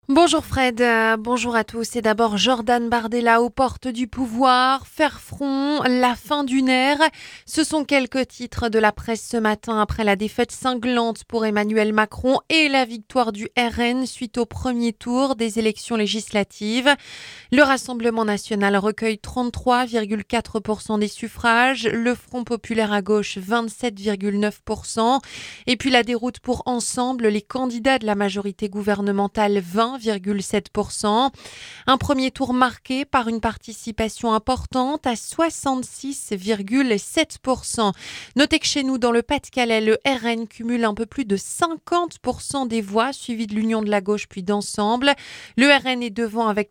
Bonjour Fred, bonjour à tous. Et d'abord Jordan Bardella aux portes du pouvoir, faire front, la fin d'une ère. Ce sont quelques titres de la presse ce matin après la défaite cinglante pour Emmanuel Macron et la victoire du RN suite au premier tour des élections législatives. Le Rassemblement national recueille 33,4% des suffrages, le Front populaire à gauche 27,9%. Et puis la déroute pour Ensemble, les candidats de la majorité gouvernementale 20,7%. Un premier tour marqué par une participation importante à 66,7%. Notez que chez nous, dans le Pas-de-Calais, le RN cumule un peu plus de 50% des voix, suivi de l'Union de la gauche puis d'Ensemble. Le RN est devant avec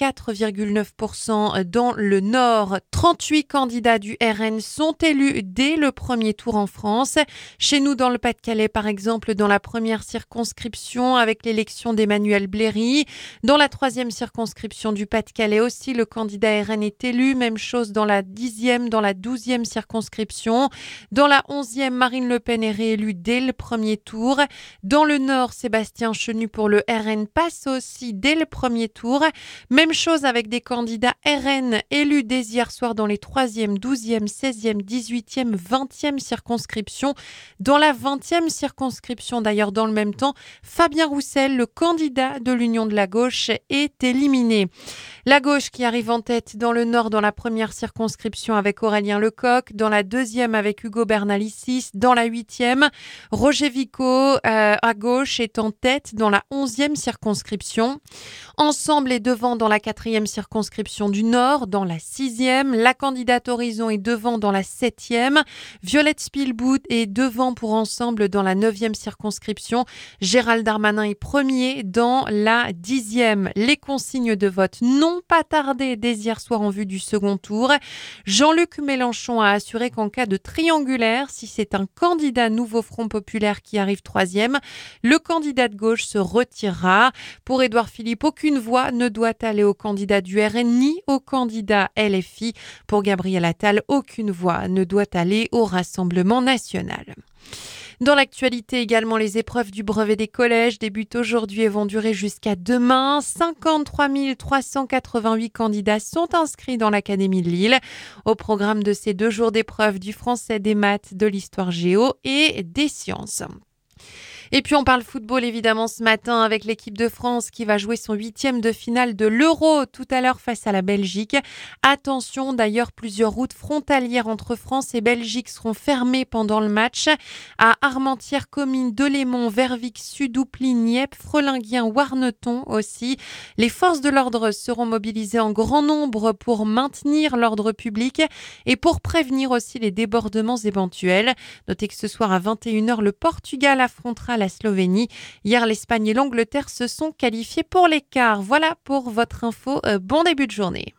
34,9% dans le Nord. 38 candidats du RN sont élus dès le premier tour en France. Chez nous, dans le Pas-de-Calais, par exemple, dans la première circonscription avec l'élection d'Emmanuel Bléry. Dans la troisième circonscription du Pas-de-Calais aussi, le candidat RN est élu. Même chose dans la 10e, dans la 12e circonscription. Dans la 11e, Marine Le Pen est réélue dès le premier tour. Dans le Nord, Sébastien Chenu pour le RN passe aussi dès le premier tour. Même chose avec des candidats RN élus dès hier soir dans les 3e, 12e, 16e, 18e, 20e circonscriptions. Dans la 20e circonscription, d'ailleurs dans le même temps, Fabien Roussel, le candidat de l'Union de la gauche, est éliminé. La gauche qui arrive en tête dans le Nord dans la première circonscription avec Aurélien Lecoq, dans la deuxième avec Hugo Bernalicis, dans la 8e, Roger Vico à gauche est en tête dans la 11e circonscription. Ensemble est devant dans la 4e circonscription du Nord, dans la 6e. La candidate Horizon est devant dans la 7e. Violette Spilbout est devant pour Ensemble dans la 9e circonscription. Gérald Darmanin est premier dans la 10e. Les consignes de vote n'ont pas tardé dès hier soir en vue du second tour. Jean-Luc Mélenchon a assuré qu'en cas de triangulaire, si c'est un candidat Nouveau Front Populaire qui arrive troisième, le candidat de gauche se retirera. Pour Édouard Philippe, aucune voix ne doit aller au candidat du RN ni au candidat LFI. Pour Gabriel Attal, aucune voix ne doit aller au Rassemblement national. Dans l'actualité également, les épreuves du brevet des collèges débutent aujourd'hui et vont durer jusqu'à demain. 53 388 candidats sont inscrits dans l'Académie de Lille. Au programme de ces 2 jours d'épreuves du français, des maths, de l'histoire géo et des sciences. Et puis on parle football évidemment ce matin avec l'équipe de France qui va jouer son 8e de finale de l'Euro tout à l'heure face à la Belgique. Attention d'ailleurs, plusieurs routes frontalières entre France et Belgique seront fermées pendant le match. À Armentières, Comines, Delémont, Verviers, Sudoupli, Nieppe, Frelinguien, Warneton aussi. Les forces de l'ordre seront mobilisées en grand nombre pour maintenir l'ordre public et pour prévenir aussi les débordements éventuels. Notez que ce soir à 21h, le Portugal affrontera la Slovénie. Hier, l'Espagne et l'Angleterre se sont qualifiés pour les quarts. Voilà pour votre info. Bon début de journée.